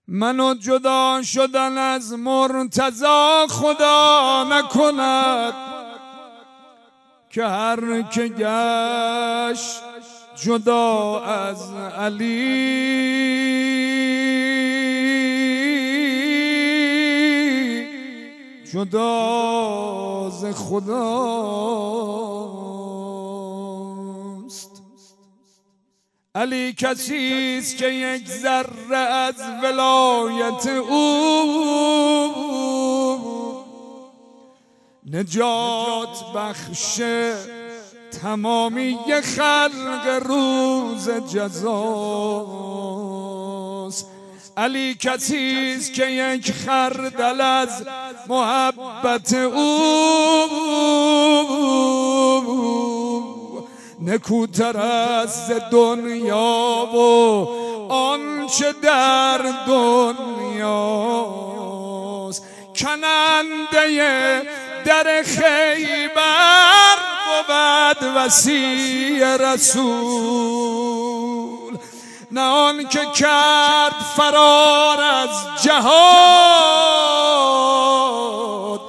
منو جدا شدن از مرتضی خدا نکند، که هر که گشت جدا از علی جدا ز خداست. علی کسیست که یک ذره از ولایت او نجات بخش تمامی خلق روز جزاست. علی کسیست که یک خردل از محبت او نکوتر از دنیا و آنچه در دنیاست. کننده در خیبر بود وصی رسول، نه آن که کرد فرار از جهاد.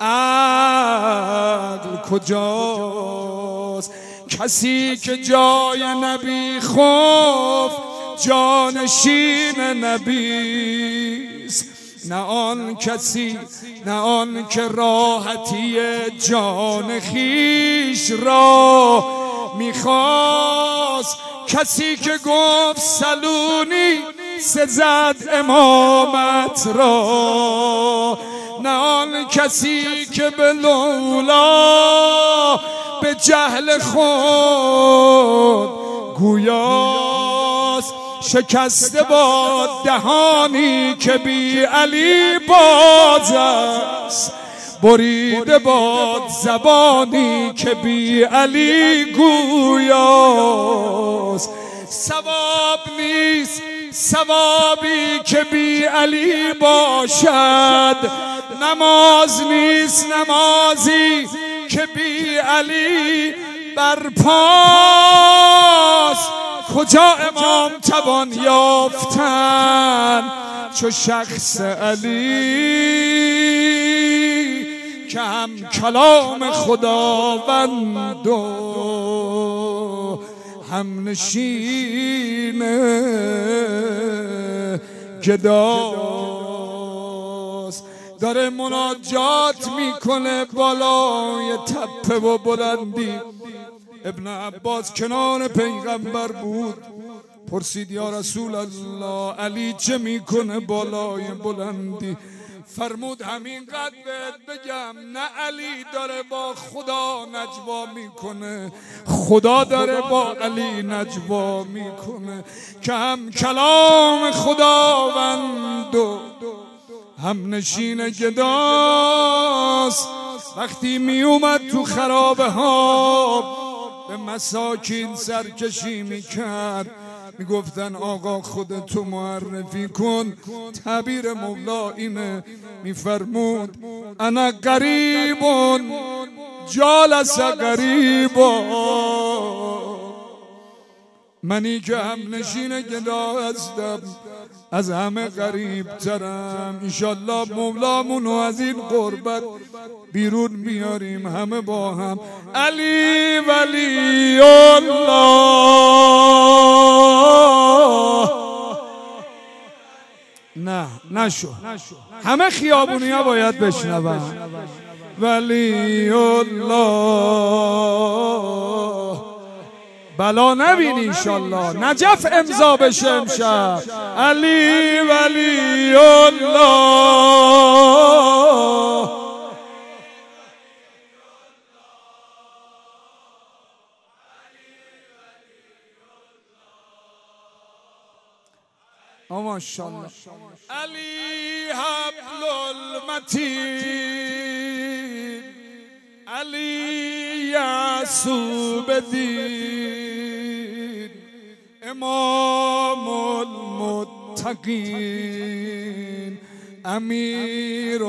عقل کجاست؟ کسی که جای نبی خفت جانشین نبیست، نه آن کسی، نه آن که راحتی جان خیش را میخواست. کسی که گفت سلونی سزد امامت را، نه آن کسی که به لولا به جهل خود گویاست. شکسته باد دهانی که بی علی باز است، بریده باد زبانی که بی علی گویاست. ثواب نیست ثوابی که بی علی باشد، نماز نیست نمازی که بی علی برپاست. کجا امام توان یافتن چو شخص علی، که هم کلام خداوند و هم نشین گداست. داره مناجات میکنه بالای تپه و بلندی. ابن عباس کنار پیغمبر بود، پرسید یا رسول الله علی چه میکنه بالای بلندی؟ فرمود همینقدر بهت بگم، نه علی داره با خدا نجوا میکنه، خدا داره با علی نجوا میکنه، که هم کلام خداوند و هم نشین گداست. وقتی می اومد تو خرابه ها به مساکین سرکشی میکرد، میگفتن آقا خودتو معرفی کن. تعبیر مولا اینه، میفرمود انا غریبون جالس غریبا، منی که هم نشین گدا هستم از همه غریب ترم. انشالله مولامونو از این غربت بیرون بیاریم همه با هم. علی ولی الله. نه نشو، همه خیابونی ها باید بشنون. ولی الله بلا نبینی انشالله، نجف امضا بشه امشب. علی ولی الله. ماشاءالله. علی حبل المتین، علی یعصوب دین، امام المتقین، امیر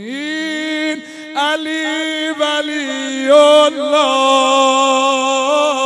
المؤمنین. علی ولی الله.